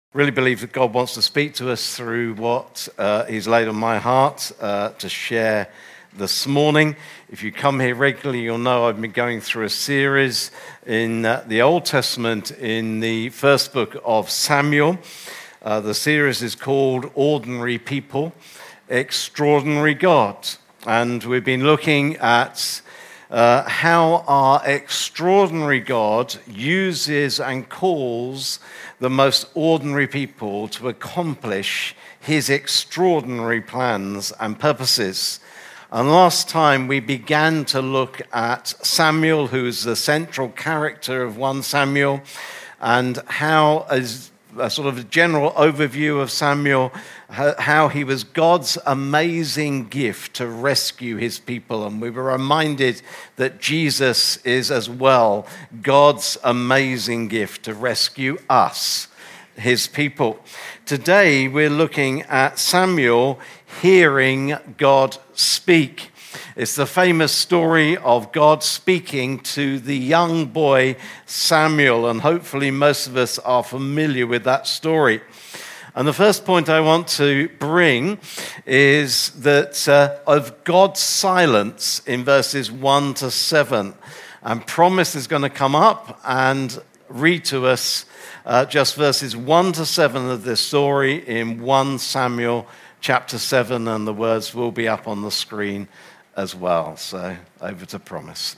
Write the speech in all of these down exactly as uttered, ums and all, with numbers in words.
Really believe that God wants to speak to us through what uh, He's laid on my heart uh, to share this morning. If you come here regularly, you'll know I've been going through a series in uh, the Old Testament in the first book of Samuel. Uh, the series is called Ordinary People, Extraordinary God. And we've been looking at uh, how our extraordinary God uses and calls the most ordinary people to accomplish his extraordinary plans and purposes. And last time we began to look at Samuel, who's the central character of First Samuel, and how, as a sort of a general overview of Samuel, how he was God's amazing gift to rescue his people. And we were reminded that Jesus is as well God's amazing gift to rescue us, his people. Today we're looking at Samuel hearing God speak. It's the famous story of God speaking to the young boy Samuel, and hopefully most of us are familiar with that story. And the first point I want to bring is that uh, of God's silence in verses one to seven. And Promise is going to come up and read to us uh, just verses one to seven of this story in First Samuel chapter seven, and the words will be up on the screen as well. So over to Promise.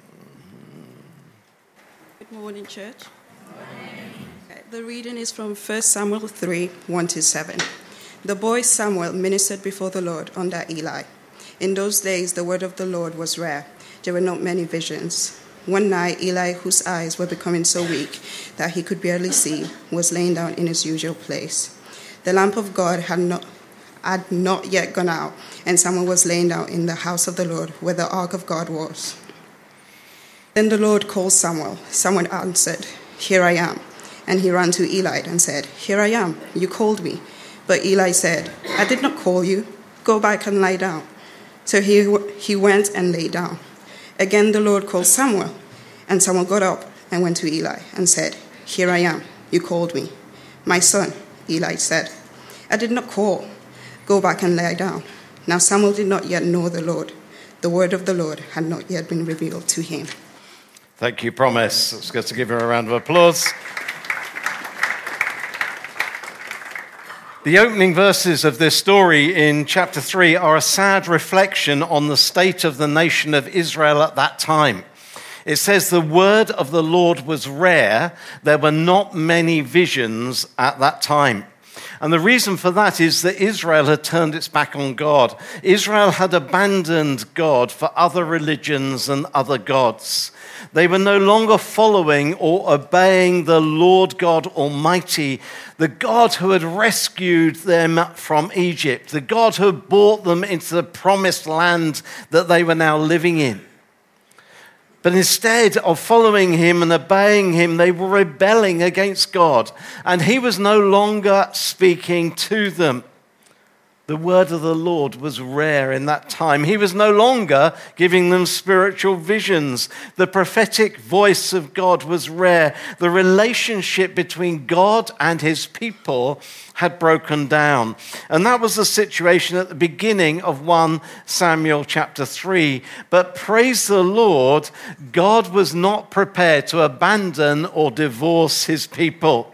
Good morning, church. The reading is from First Samuel three, one to seven. The boy Samuel ministered before the Lord under Eli. In those days, the word of the Lord was rare. There were not many visions. One night, Eli, whose eyes were becoming so weak that he could barely see, was laying down in his usual place. The lamp of God had not, had not yet gone out, and Samuel was laying down in the house of the Lord, where the ark of God was. Then the Lord called Samuel. Samuel answered, "Here I am." And he ran to Eli and said, "Here I am, you called me." But Eli said, "I did not call you. Go back and lie down." So he, he went and lay down. Again the Lord called Samuel. And Samuel got up and went to Eli and said, "Here I am, you called me." "My son," Eli said, "I did not call. Go back and lie down." Now Samuel did not yet know the Lord. The word of the Lord had not yet been revealed to him. Thank you, Promise. Let's get to give her a round of applause. The opening verses of this story in chapter three are a sad reflection on the state of the nation of Israel at that time. It says the word of the Lord was rare. There were not many visions at that time. And the reason for that is that Israel had turned its back on God. Israel had abandoned God for other religions and other gods. They were no longer following or obeying the Lord God Almighty, the God who had rescued them from Egypt, the God who had brought them into the promised land that they were now living in. But instead of following him and obeying him, they were rebelling against God, and he was no longer speaking to them. The word of the Lord was rare in that time. He was no longer giving them spiritual visions. The prophetic voice of God was rare. The relationship between God and his people had broken down. And that was the situation at the beginning of First Samuel chapter three. But praise the Lord, God was not prepared to abandon or divorce his people.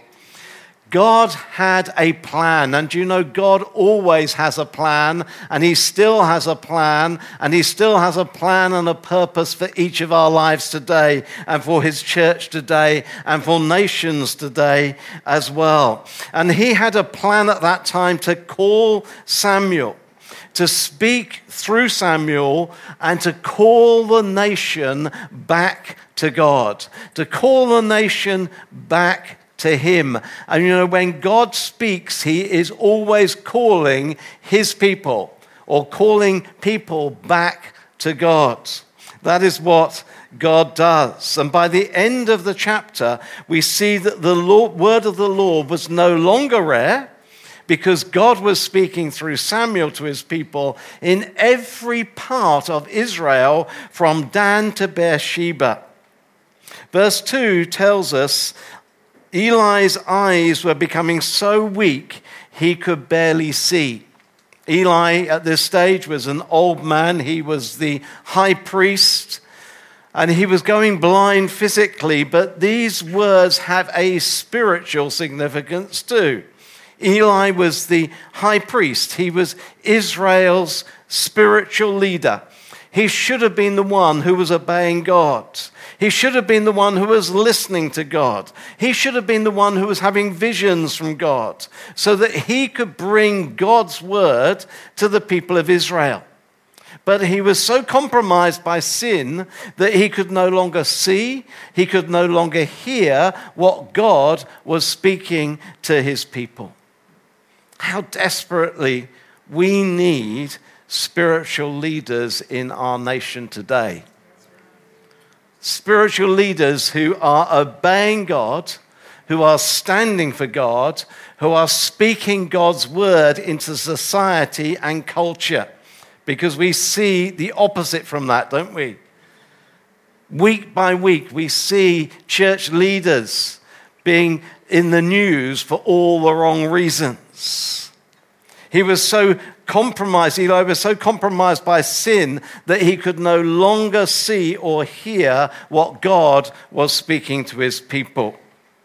God had a plan, and you know God always has a plan, and he still has a plan, and he still has a plan and a purpose for each of our lives today, and for his church today, and for nations today as well. And he had a plan at that time to call Samuel, to speak through Samuel, and to call the nation back to God, to call the nation back to him. And you know, when God speaks, he is always calling his people, or calling people back to God. That is what God does. And by the end of the chapter, we see that the Lord, word of the Lord was no longer rare, because God was speaking through Samuel to his people in every part of Israel, from Dan to Beersheba. Verse two tells us Eli's eyes were becoming so weak he could barely see. Eli at this stage was an old man. He was the high priest, and he was going blind physically, but these words have a spiritual significance too. Eli was the high priest. He was Israel's spiritual leader. He should have been the one who was obeying God. He should have been the one who was listening to God. He should have been the one who was having visions from God so that he could bring God's word to the people of Israel. But he was so compromised by sin that he could no longer see, he could no longer hear what God was speaking to his people. How desperately we need spiritual leaders in our nation today. Spiritual leaders who are obeying God, who are standing for God, who are speaking God's word into society and culture. Because we see the opposite from that, don't we? Week by week, we see church leaders being in the news for all the wrong reasons. He was so compromised, Eli was so compromised by sin that he could no longer see or hear what God was speaking to his people.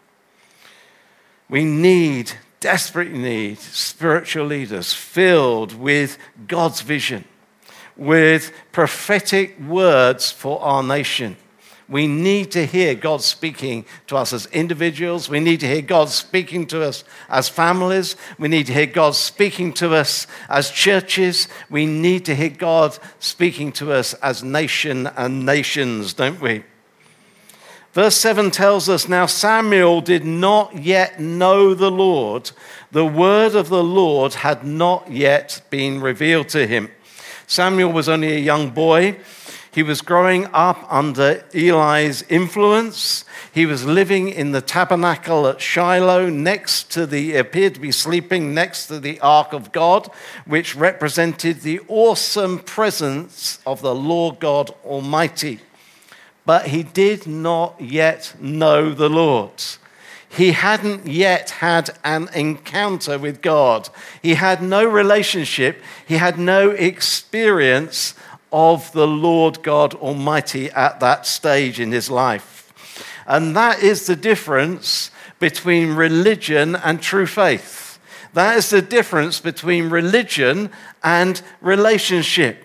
We need, desperately need, spiritual leaders filled with God's vision, with prophetic words for our nation. We need to hear God speaking to us as individuals. We need to hear God speaking to us as families. We need to hear God speaking to us as churches. We need to hear God speaking to us as nation and nations, don't we? Verse seven tells us, now Samuel did not yet know the Lord. The word of the Lord had not yet been revealed to him. Samuel was only a young boy. He was growing up under Eli's influence. He was living in the tabernacle at Shiloh next to the, appeared to be sleeping next to the Ark of God, which represented the awesome presence of the Lord God Almighty. But he did not yet know the Lord. He hadn't yet had an encounter with God. He had no relationship. He had no experience of the Lord God Almighty at that stage in his life. And that is the difference between religion and true faith. That is the difference between religion and relationship.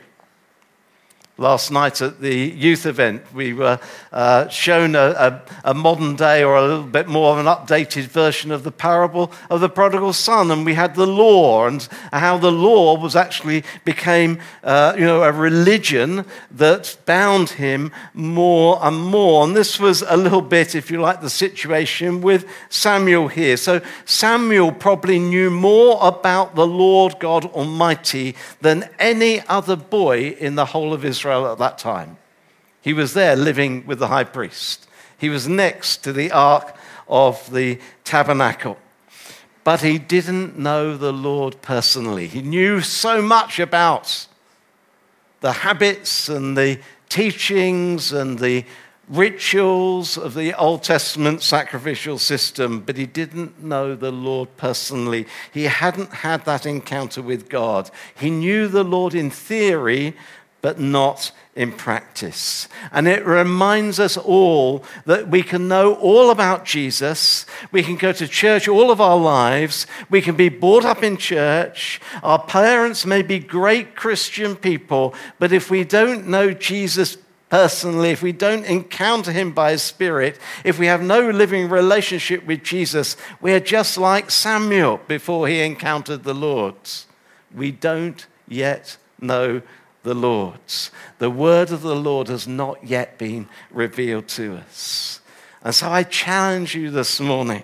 Last night at the youth event, we were uh, shown a, a, a modern day or a little bit more of an updated version of the parable of the prodigal son. And we had the law and how the law was actually became uh, you know, a religion that bound him more and more. And this was a little bit, if you like, the situation with Samuel here. So Samuel probably knew more about the Lord God Almighty than any other boy in the whole of Israel at that time. He was there living with the high priest. He was next to the ark of the tabernacle. But he didn't know the Lord personally. He knew so much about the habits and the teachings and the rituals of the Old Testament sacrificial system, but he didn't know the Lord personally. He hadn't had that encounter with God. He knew the Lord in theory, but not in practice. And it reminds us all that we can know all about Jesus. We can go to church all of our lives. We can be brought up in church. Our parents may be great Christian people, but if we don't know Jesus personally, if we don't encounter him by his Spirit, if we have no living relationship with Jesus, we are just like Samuel before he encountered the Lord. We don't yet know the Lord. The word of the Lord has not yet been revealed to us. And so I challenge you this morning.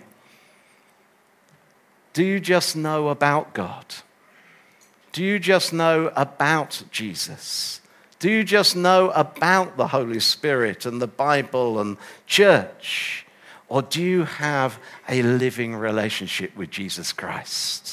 Do you just know about God? Do you just know about Jesus? Do you just know about the Holy Spirit and the Bible and church? Or do you have a living relationship with Jesus Christ?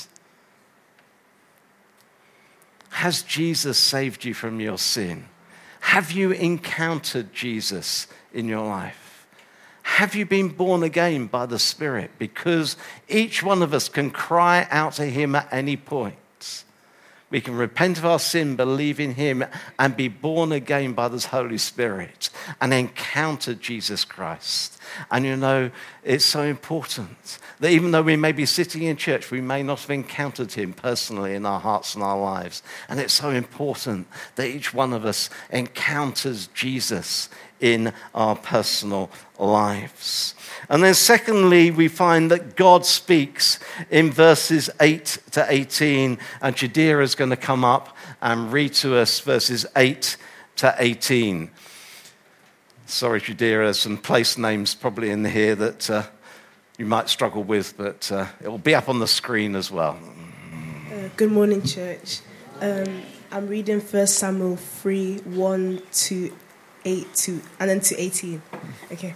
Has Jesus saved you from your sin? Have you encountered Jesus in your life? have you been born again by the Spirit? Because each one of us can cry out to him at any point. We can repent of our sin, believe in him, and be born again by the Holy Spirit and encounter Jesus Christ. And you know, it's so important that even though we may be sitting in church, we may not have encountered him personally in our hearts and our lives. And it's so important that each one of us encounters Jesus in our personal lives. And then secondly, we find that God speaks in verses eight to eighteen. And Jadira is going to come up and read to us verses eight to eighteen. Sorry, Jadira, there's some place names probably in here that uh, you might struggle with, but uh, it will be up on the screen as well. Uh, good morning, church. Um, I'm reading First Samuel three, one to eight, to, and then to eighteen. Okay.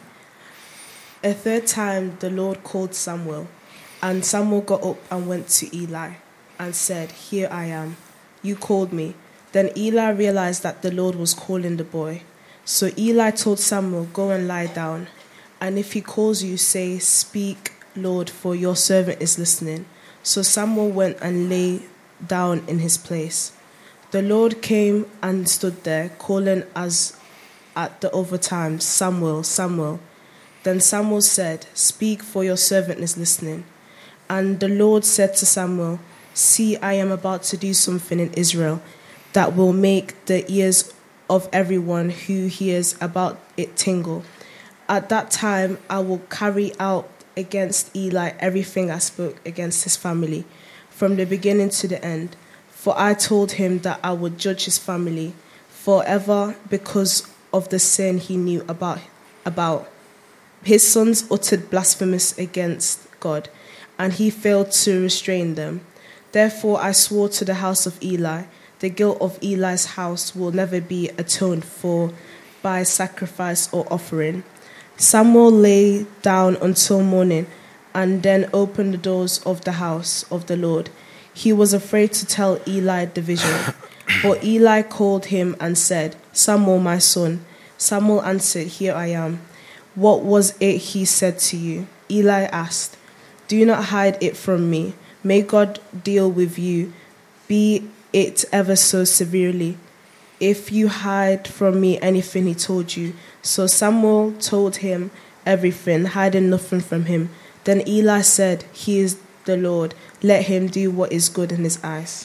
A third time the Lord called Samuel, and Samuel got up and went to Eli and said, "Here I am. You called me." Then Eli realized that the Lord was calling the boy. So Eli told Samuel, "Go and lie down. And if he calls you, say, 'Speak, Lord, for your servant is listening.'" So Samuel went and lay down in his place. The Lord came and stood there, calling as at the other times, "Samuel, Samuel." Then Samuel said, "Speak, for your servant is listening." And the Lord said to Samuel, "See, I am about to do something in Israel that will make the ears of everyone who hears about it tingle. At that time, I will carry out against Eli everything I spoke against his family, from the beginning to the end. For I told him that I would judge his family forever because of the sin he knew about. about. His sons uttered blasphemous against God, and he failed to restrain them. Therefore I swore to the house of Eli, the guilt of Eli's house will never be atoned for by sacrifice or offering." Samuel lay down until morning, and then opened the doors of the house of the Lord. He was afraid to tell Eli the vision. But Eli called him and said, "Samuel, my son." Samuel answered, "Here I am." "What was it he said to you?" Eli asked. "Do not hide it from me. May God deal with you, be it ever so severely, if you hide from me anything he told you." So Samuel told him everything, hiding nothing from him. Then Eli said, "He is the Lord. Let him do what is good in his eyes."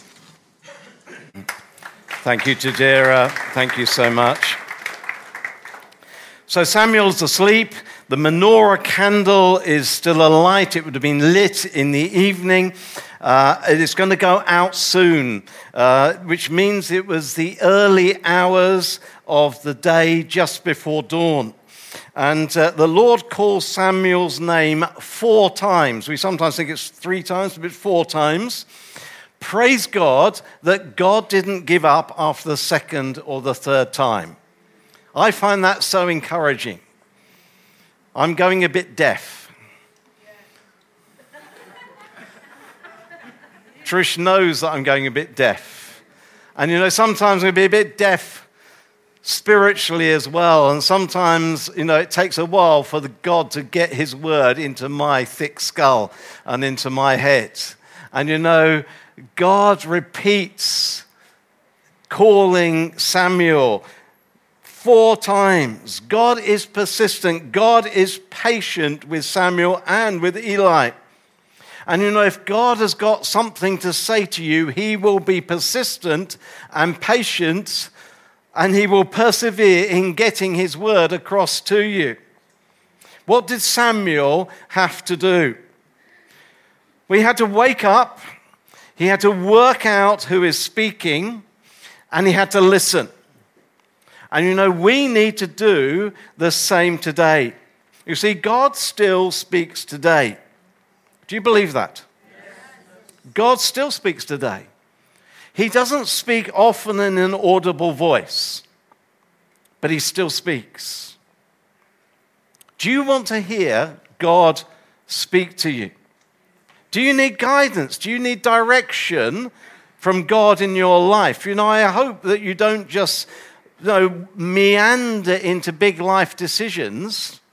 Thank you, Jadira. Thank you so much. So Samuel's asleep. The menorah candle is still alight. It would have been lit in the evening. Uh, it is going to go out soon, uh, which means it was the early hours of the day just before dawn. And uh, the Lord calls Samuel's name four times. We sometimes think it's three times, but it's four times. Praise God that God didn't give up after the second or the third time. I find that so encouraging. I'm going a bit deaf. Trish knows that I'm going a bit deaf. And you know, sometimes I'm going to be a bit deaf spiritually as well. And sometimes, you know, it takes a while for the God to get his word into my thick skull and into my head. And you know, God repeats calling Samuel four times. God is persistent. God is patient with Samuel and with Eli. And you know, if God has got something to say to you, he will be persistent and patient, and he will persevere in getting his word across to you. What did Samuel have to do? We had to wake up, he had to work out who is speaking, and he had to listen. And you know, we need to do the same today. You see, God still speaks today. Do you believe that? Yes. God still speaks today. He doesn't speak often in an audible voice, but he still speaks. Do you want to hear God speak to you? Do you need guidance? Do you need direction from God in your life? You know, I hope that you don't just you know, meander into big life decisions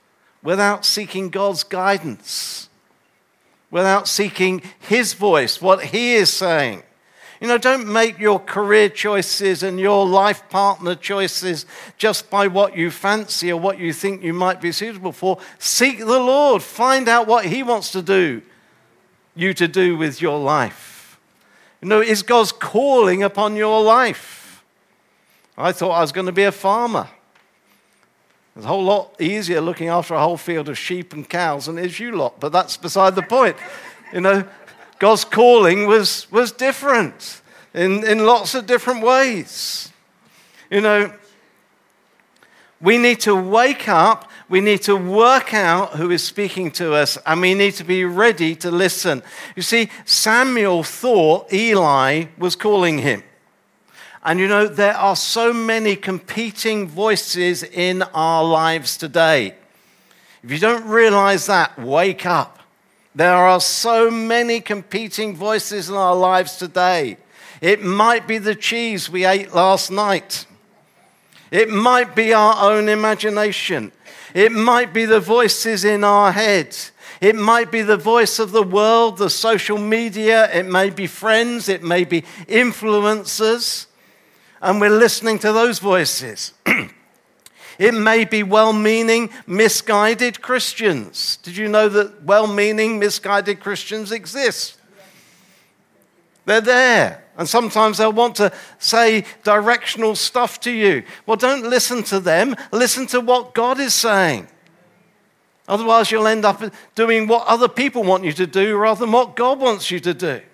without seeking God's guidance, without seeking his voice, what he is saying. You know, don't make your career choices and your life partner choices just by what you fancy or what you think you might be suitable for. Seek the Lord. Find out what he wants to do, you to do with your life. You know, is God's calling upon your life? I thought I was going to be a farmer. It's a whole lot easier looking after a whole field of sheep and cows than it is you lot, but that's beside the point. You know, God's calling was, was different in, in lots of different ways. You know, we need to wake up, we need to work out who is speaking to us, and we need to be ready to listen. You see, Samuel thought Eli was calling him. And you know, there are so many competing voices in our lives today. If you don't realize that, wake up. There are so many competing voices in our lives today. It might be the cheese we ate last night. It might be our own imagination. It might be the voices in our head. It might be the voice of the world, the social media. It may be friends. It may be influencers. And we're listening to those voices. It may be well-meaning, misguided Christians. Did you know that well-meaning, misguided Christians exist? They're there. And sometimes they'll want to say directional stuff to you. Well, don't listen to them. Listen to what God is saying. Otherwise, you'll end up doing what other people want you to do rather than what God wants you to do.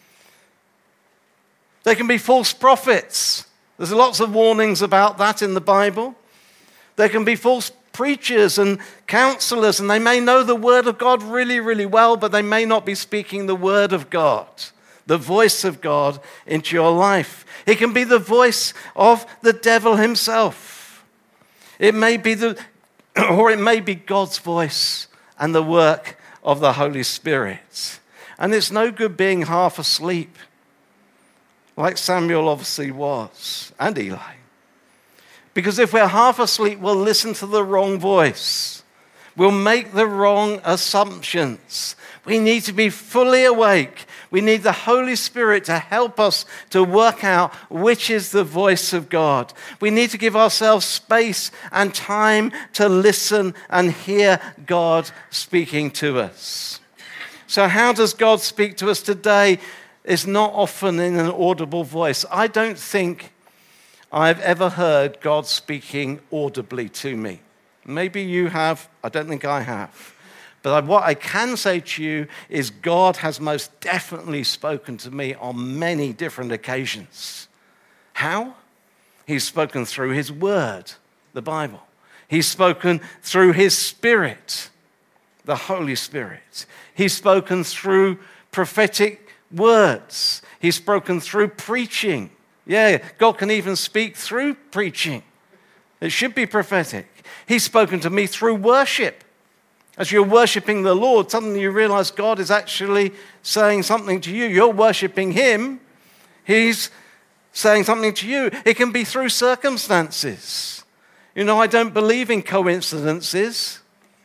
They can be false prophets. There's lots of warnings about that in the Bible. There can be false preachers and counselors, and they may know the word of God really, really well, but they may not be speaking the word of God, the voice of God into your life. It can be the voice of the devil himself. It may be the, or it may be God's voice and the work of the Holy Spirit. And it's no good being half asleep, like Samuel obviously was, and Eli. Because if we're half asleep, we'll listen to the wrong voice. We'll make the wrong assumptions. We need to be fully awake. We need the Holy Spirit to help us to work out which is the voice of God. We need to give ourselves space and time to listen and hear God speaking to us. So how does God speak to us today? It's not often in an audible voice. I don't think I've ever heard God speaking audibly to me. Maybe you have. I don't think I have. But what I can say to you is God has most definitely spoken to me on many different occasions. How? He's spoken through his word, the Bible. He's spoken through his Spirit, the Holy Spirit. He's spoken through prophetic words. He's spoken through preaching. Yeah, God can even speak through preaching. It should be prophetic. He's spoken to me through worship. As you're worshiping the Lord, suddenly you realize God is actually saying something to you. You're worshiping him. He's saying something to you. It can be through circumstances. You know, I don't believe in coincidences.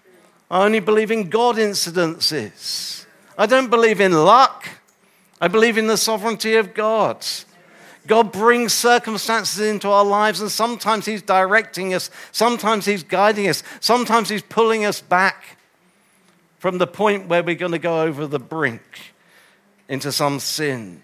I only believe in God incidences. I don't believe in luck. I believe in the sovereignty of God. God brings circumstances into our lives, and sometimes he's directing us, sometimes he's guiding us, sometimes he's pulling us back from the point where we're going to go over the brink into some sin.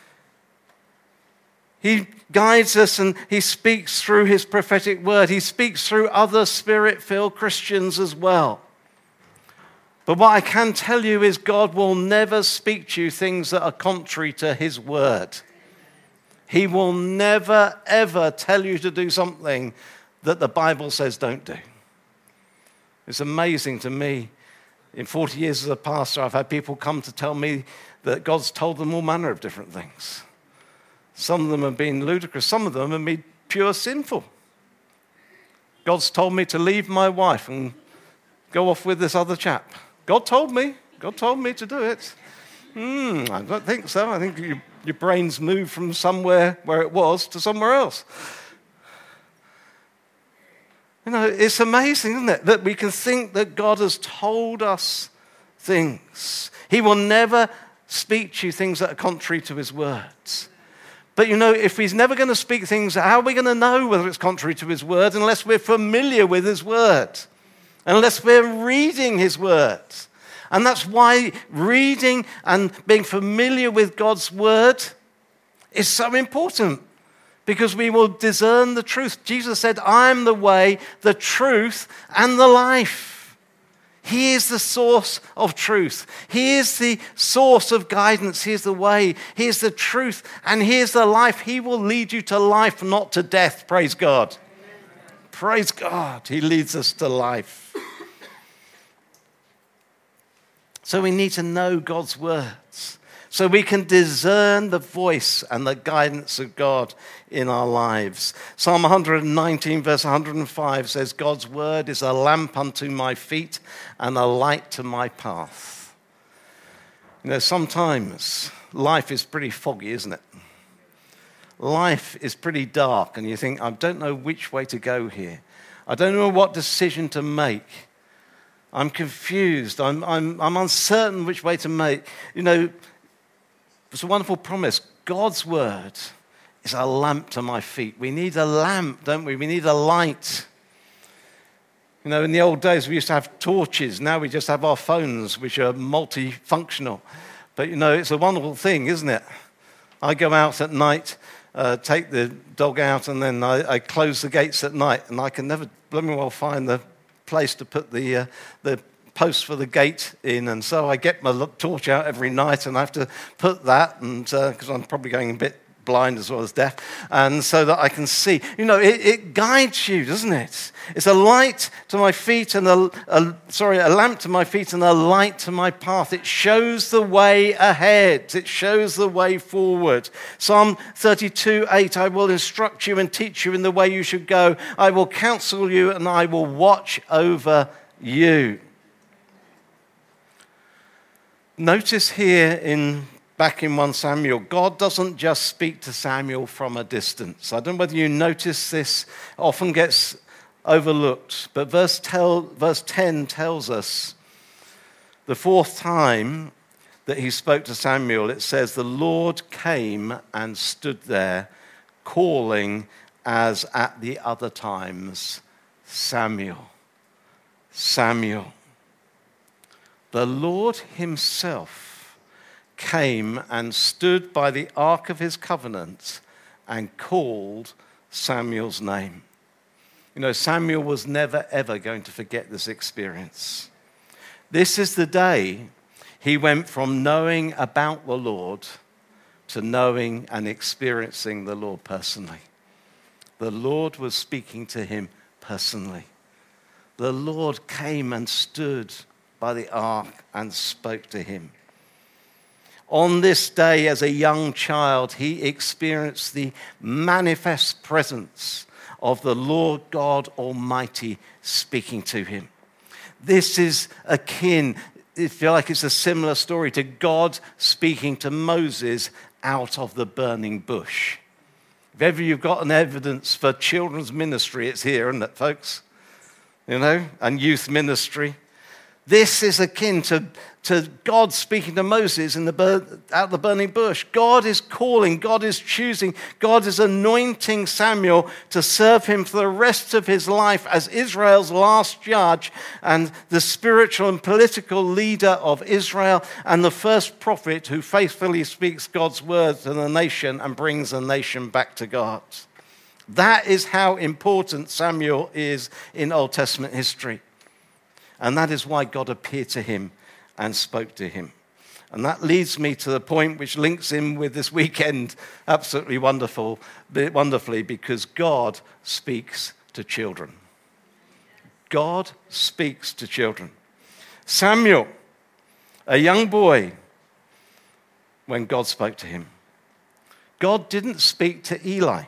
He guides us and he speaks through his prophetic word. He speaks through other spirit-filled Christians as well. But what I can tell you is God will never speak to you things that are contrary to his word. He will never, ever tell you to do something that the Bible says don't do. It's amazing to me. In forty years as a pastor, I've had people come to tell me that God's told them all manner of different things. Some of them have been ludicrous. Some of them have been pure sinful. God's told me to leave my wife and go off with this other chap. God told me. God told me to do it. Hmm, I don't think so. I think you Your brain's moved from somewhere where it was to somewhere else. You know, it's amazing, isn't it, that we can think that God has told us things. He will never speak to you things that are contrary to his words. But you know, if he's never going to speak things, how are we going to know whether it's contrary to his word unless we're familiar with his word? Unless we're reading his word. And that's why reading and being familiar with God's word is so important. Because we will discern the truth. Jesus said, I am the way, the truth, and the life. He is the source of truth. He is the source of guidance. He is the way. He is the truth. And he is the life. He will lead you to life, not to death. Praise God. Amen. Praise God. He leads us to life. So we need to know God's words, so we can discern the voice and the guidance of God in our lives. Psalm one nineteen, verse one hundred five says, God's word is a lamp unto my feet and a light to my path. You know, sometimes life is pretty foggy, isn't it? Life is pretty dark, and you think, I don't know which way to go here. I don't know what decision to make. I'm confused. I'm, I'm, I'm uncertain which way to make. You know, it's a wonderful promise. God's word is a lamp to my feet. We need a lamp, don't we? We need a light. You know, in the old days, we used to have torches. Now we just have our phones, which are multifunctional. But, you know, it's a wonderful thing, isn't it? I go out at night, uh, take the dog out, and then I, I close the gates at night, and I can never blooming well find the place to put the uh, the post for the gate in, and so I get my torch out every night, and I have to put that, and because uh, I'm probably going a bit blind as well as deaf, and so that I can see. You know, it, it guides you, doesn't it? It's a light to my feet and a, a sorry, a lamp to my feet and a light to my path. It shows the way ahead. It shows the way forward. Psalm thirty-two, eight, I will instruct you and teach you in the way you should go. I will counsel you and I will watch over you. Notice here in back in First Samuel, God doesn't just speak to Samuel from a distance. I don't know whether you notice this, it often gets overlooked. But verse, tell, verse ten tells us the fourth time that he spoke to Samuel, it says, the Lord came and stood there, calling as at the other times, Samuel, Samuel. The Lord himself came and stood by the ark of his covenant and called Samuel's name. You know, Samuel was never, ever going to forget this experience. This is the day he went from knowing about the Lord to knowing and experiencing the Lord personally. The Lord was speaking to him personally. The Lord came and stood by the ark and spoke to him. On this day, as a young child, he experienced the manifest presence of the Lord God Almighty speaking to him. This is akin, I feel like it's a similar story to God speaking to Moses out of the burning bush. If ever you've got an evidence for children's ministry, it's here, isn't it, folks? You know, and youth ministry. This is akin to, to God speaking to Moses in the bur- out the burning bush. God is calling, God is choosing, God is anointing Samuel to serve him for the rest of his life as Israel's last judge and the spiritual and political leader of Israel and the first prophet who faithfully speaks God's word to the nation and brings the nation back to God. That is how important Samuel is in Old Testament history. And that is why God appeared to him and spoke to him. And that leads me to the point which links in with this weekend absolutely wonderful, wonderfully, because God speaks to children. God speaks to children. Samuel, a young boy, when God spoke to him. God didn't speak to Eli,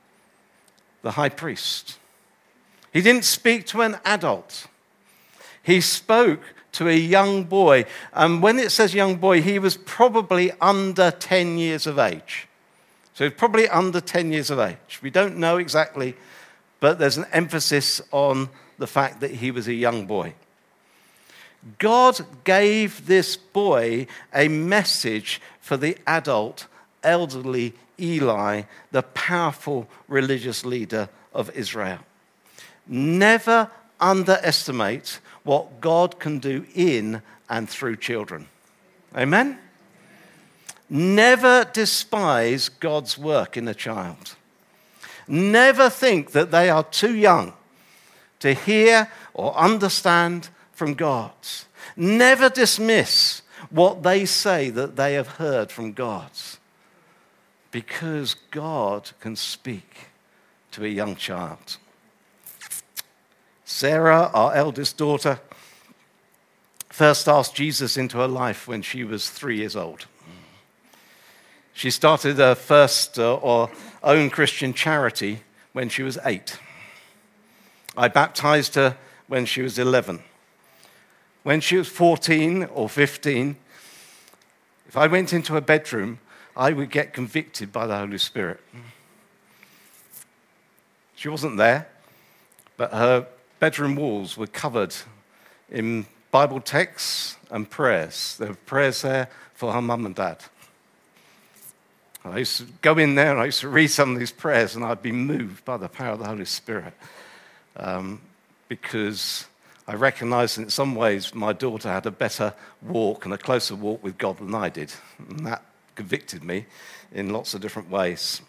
the high priest. He didn't speak to an adult. He spoke to a young boy. And when it says young boy, he was probably under ten years of age. So probably under ten years of age. We don't know exactly, but there's an emphasis on the fact that he was a young boy. God gave this boy a message for the adult, elderly Eli, the powerful religious leader of Israel. Never underestimate what God can do in and through children. Amen? Never despise God's work in a child. Never think that they are too young to hear or understand from God. Never dismiss what they say that they have heard from God, because God can speak to a young child. Sarah, our eldest daughter, first asked Jesus into her life when she was three years old. She started her first uh, or own Christian charity when she was eight. I baptized her when she was eleven. When she was fourteen or fifteen, if I went into her bedroom, I would get convicted by the Holy Spirit. She wasn't there, but her bedroom walls were covered in Bible texts and prayers. There were prayers there for her mum and dad. I used to go in there and I used to read some of these prayers, and I'd be moved by the power of the Holy Spirit um, because I recognized in some ways my daughter had a better walk and a closer walk with God than I did. And that convicted me in lots of different ways.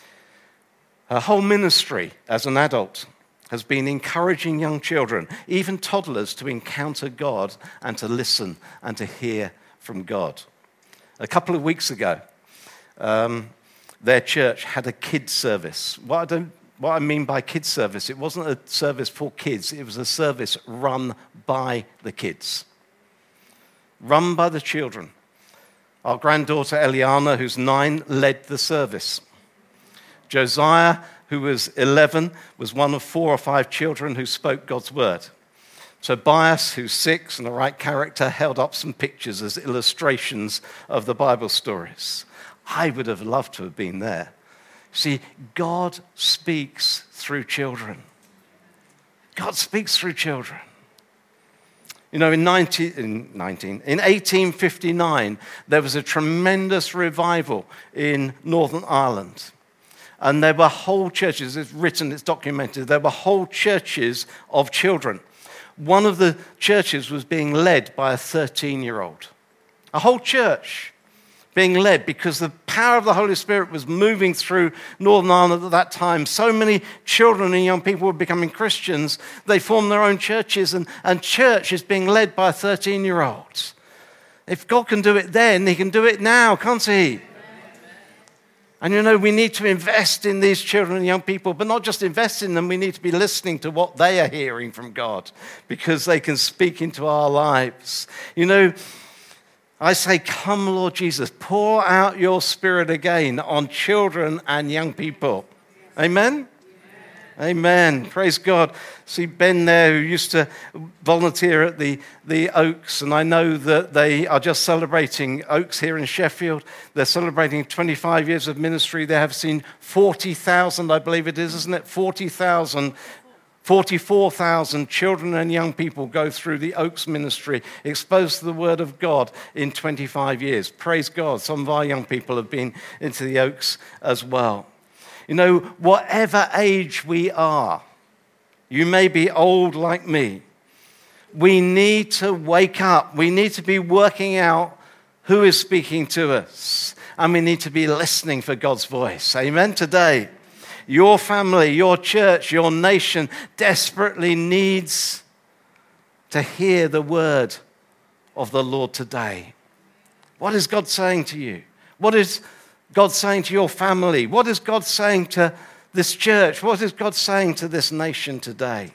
Her whole ministry as an adult has been encouraging young children, even toddlers, to encounter God and to listen and to hear from God. A couple of weeks ago, um, their church had a kids service. What I don't What I mean by kids service, it wasn't a service for kids, it was a service run by the kids, run by the children. Our granddaughter Eliana, who's nine, led the service. Josiah, who was eleven, was one of four or five children who spoke God's word. Tobias, who's six and the right character, held up some pictures as illustrations of the Bible stories. I would have loved to have been there. See, God speaks through children. God speaks through children. You know, in, nineteen, in, nineteen, in eighteen fifty-nine, there was a tremendous revival in Northern Ireland. And there were whole churches, it's written, it's documented, there were whole churches of children. One of the churches was being led by a thirteen-year-old. A whole church being led because the power of the Holy Spirit was moving through Northern Ireland at that time. So many children and young people were becoming Christians. They formed their own churches, and, and church is being led by a thirteen-year-old. If God can do it then, he can do it now, can't he? And you know, we need to invest in these children and young people, but not just invest in them, we need to be listening to what they are hearing from God, because they can speak into our lives. You know, I say, come, Lord Jesus, pour out your Spirit again on children and young people. Amen? Amen. Praise God. See Ben there, who used to volunteer at the, the Oaks, and I know that they are just celebrating Oaks here in Sheffield. They're celebrating twenty-five years of ministry. They have seen forty thousand, I believe it is, isn't it? forty thousand, forty-four thousand children and young people go through the Oaks ministry, exposed to the Word of God in twenty-five years. Praise God. Some of our young people have been into the Oaks as well. You know, whatever age we are, you may be old like me, we need to wake up. We need to be working out who is speaking to us, and we need to be listening for God's voice. Amen today. Your family, your church, your nation desperately needs to hear the word of the Lord today. What is God saying to you? What is God saying to your family? What is God saying to this church? What is God saying to this nation today?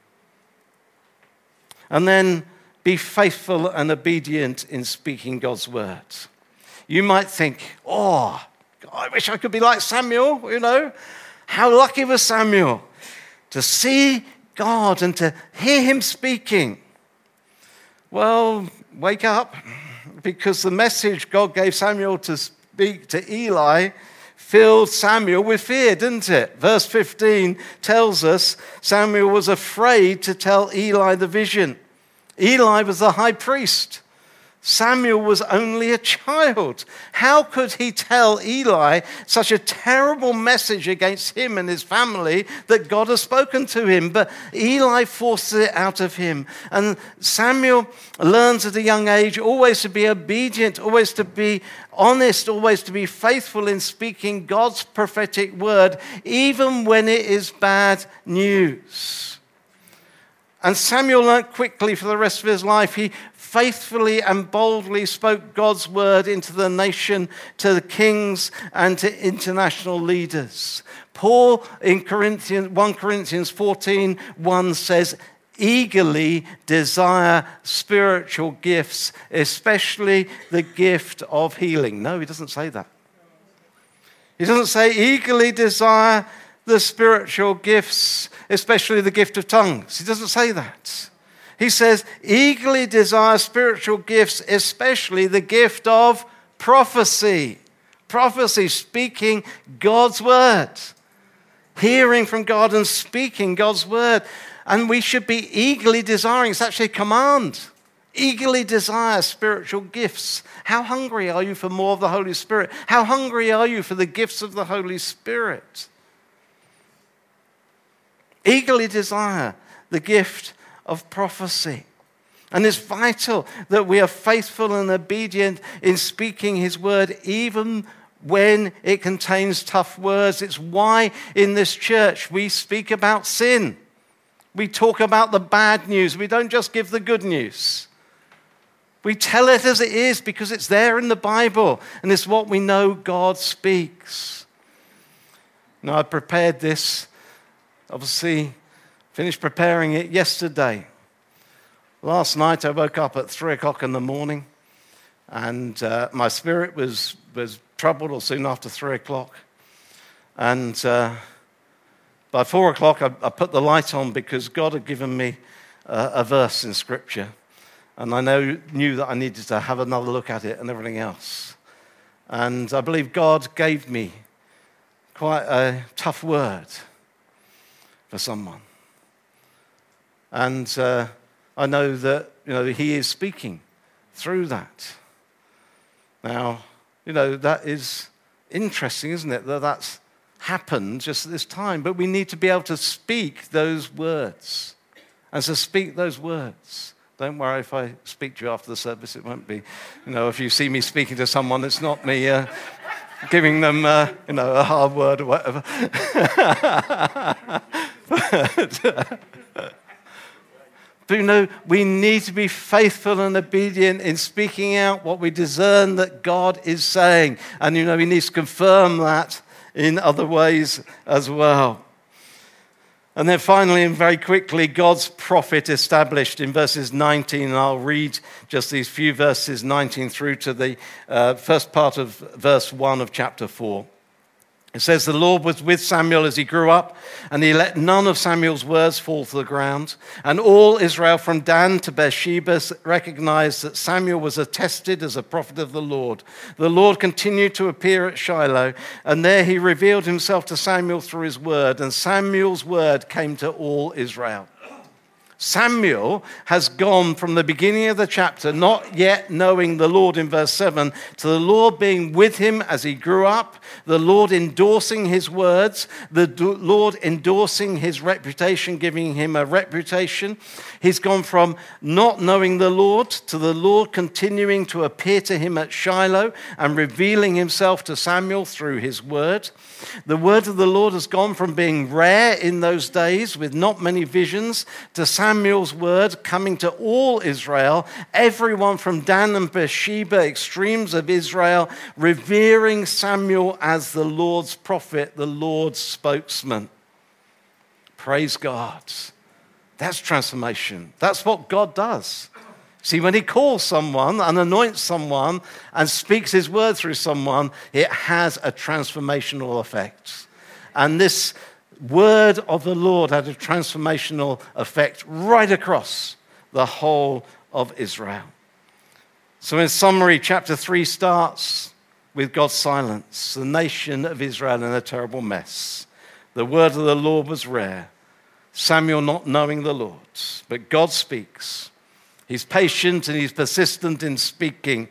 And then be faithful and obedient in speaking God's words. You might think, oh, I wish I could be like Samuel, you know. How lucky was Samuel to see God and to hear him speaking. Well, wake up, because the message God gave Samuel to speak to Eli filled Samuel with fear, didn't it? Verse fifteen tells us Samuel was afraid to tell Eli the vision. Eli was the high priest. Samuel was only a child. How could he tell Eli such a terrible message against him and his family that God has spoken to him? But Eli forces it out of him. And Samuel learns at a young age always to be obedient, always to be honest, always to be faithful in speaking God's prophetic word, even when it is bad news. And Samuel learned quickly for the rest of his life. He faithfully and boldly spoke God's word into the nation, to the kings, and to international leaders. Paul in Corinthians, First Corinthians fourteen one says, eagerly desire spiritual gifts, especially the gift of healing. No, he doesn't say that. He doesn't say eagerly desire the spiritual gifts, especially the gift of tongues. He doesn't say that. He says, eagerly desire spiritual gifts, especially the gift of prophecy. Prophecy, speaking God's word. Hearing from God and speaking God's word. And we should be eagerly desiring. It's actually a command. Eagerly desire spiritual gifts. How hungry are you for more of the Holy Spirit? How hungry are you for the gifts of the Holy Spirit? Eagerly desire the gift of prophecy. And it's vital that we are faithful and obedient in speaking his word, even when it contains tough words. It's why in this church we speak about sin. We talk about the bad news. We don't just give the good news. We tell it as it is because it's there in the Bible and it's what we know God speaks. Now, I prepared this, obviously finished preparing it yesterday. Last night I woke up at three o'clock in the morning and uh, my spirit was, was troubled or soon after three o'clock. And uh, by four o'clock I, I put the light on because God had given me uh, a verse in Scripture. And I know, knew that I needed to have another look at it and everything else. And I believe God gave me quite a tough word for someone. And uh, I know that, you know, he is speaking through that. Now, you know, that is interesting, isn't it, that that's happened just at this time. But we need to be able to speak those words. And to speak those words. Don't worry if I speak to you after the service. It won't be, you know, if you see me speaking to someone, it's not me uh, giving them, uh, you know, a hard word or whatever. but, uh, But you know, we need to be faithful and obedient in speaking out what we discern that God is saying. And you know, we need to confirm that in other ways as well. And then finally and very quickly, God's prophet established in verses nineteen. And I'll read just these few verses, nineteen through to the uh, first part of verse one of chapter four. It says, the Lord was with Samuel as he grew up, and he let none of Samuel's words fall to the ground. And all Israel from Dan to Beersheba recognized that Samuel was attested as a prophet of the Lord. The Lord continued to appear at Shiloh, and there he revealed himself to Samuel through his word, and Samuel's word came to all Israel. Samuel has gone from the beginning of the chapter, not yet knowing the Lord in verse seven, to the Lord being with him as he grew up, the Lord endorsing his words, the Lord endorsing his reputation, giving him a reputation. He's gone from not knowing the Lord to the Lord continuing to appear to him at Shiloh and revealing himself to Samuel through his word. The word of the Lord has gone from being rare in those days with not many visions to Samuel's word coming to all Israel, everyone from Dan and Beersheba, extremes of Israel, revering Samuel as the Lord's prophet, the Lord's spokesman. Praise God. That's transformation. That's what God does. See, when he calls someone and anoints someone and speaks his word through someone, it has a transformational effect. And this word of the Lord had a transformational effect right across the whole of Israel. So in summary, chapter three starts with God's silence. The nation of Israel in a terrible mess. The word of the Lord was rare. Samuel not knowing the Lord, but God speaks. He's patient and he's persistent in speaking.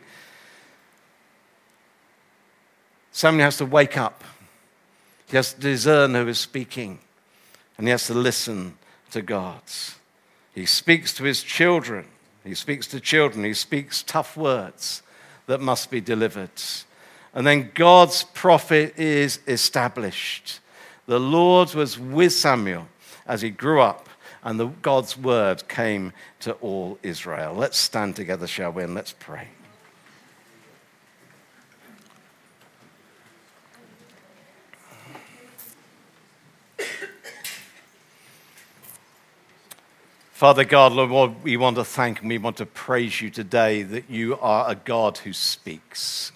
Samuel has to wake up. He has to discern who is speaking, and he has to listen to God. He speaks to his children. He speaks to children. He speaks tough words that must be delivered. And then God's prophet is established. The Lord was with Samuel as he grew up, and the, God's word came to all Israel. Let's stand together, shall we, and let's pray. Father God, Lord, we want to thank and we want to praise you today that you are a God who speaks.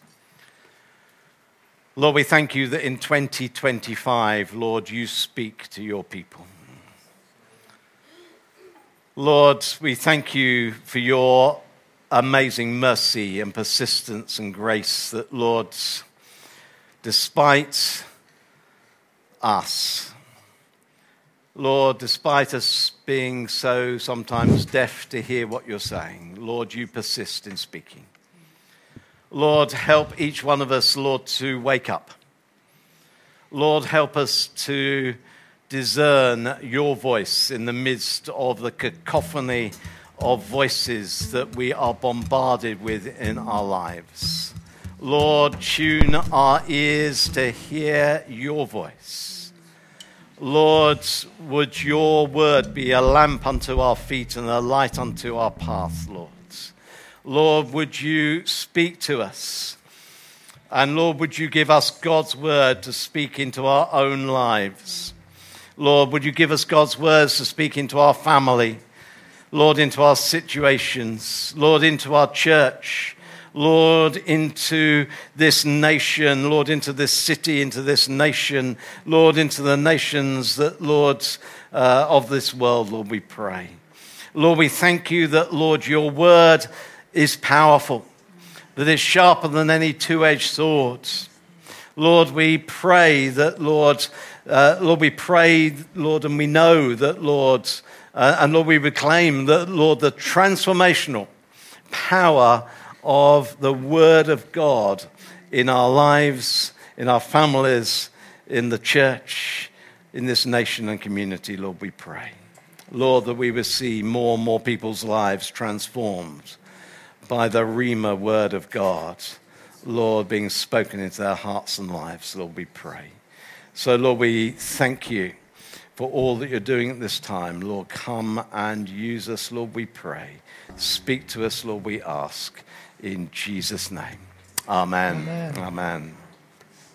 Lord, we thank you that in twenty twenty-five, Lord, you speak to your people. Lord, we thank you for your amazing mercy and persistence and grace that, Lord, despite us, Lord, despite us being so sometimes deaf to hear what you're saying, Lord, you persist in speaking. Lord, help each one of us, Lord, to wake up. Lord, help us to discern your voice in the midst of the cacophony of voices that we are bombarded with in our lives. Lord, tune our ears to hear your voice. Lord, would your word be a lamp unto our feet and a light unto our path, Lord. Lord, would you speak to us? And Lord, would you give us God's word to speak into our own lives? Lord, would you give us God's words to speak into our family? Lord, into our situations. Lord, into our church. Lord, into this nation. Lord, into this city, into this nation. Lord, into the nations that, Lord, uh, of this world, Lord, we pray. Lord, we thank you that, Lord, your word is powerful, that is sharper than any two-edged sword. Lord, we pray that, Lord, uh, Lord, we pray, Lord, and we know that, Lord, uh, and Lord, we reclaim that, Lord, the transformational power of the word of God in our lives, in our families, in the church, in this nation and community, Lord, we pray. Lord, that we will see more and more people's lives transformed by the Rhema word of God, Lord, being spoken into their hearts and lives, Lord, we pray. So, Lord, we thank you for all that you're doing at this time. Lord, come and use us, Lord, we pray. Speak to us, Lord, we ask. In Jesus' name. Amen. Amen. Amen.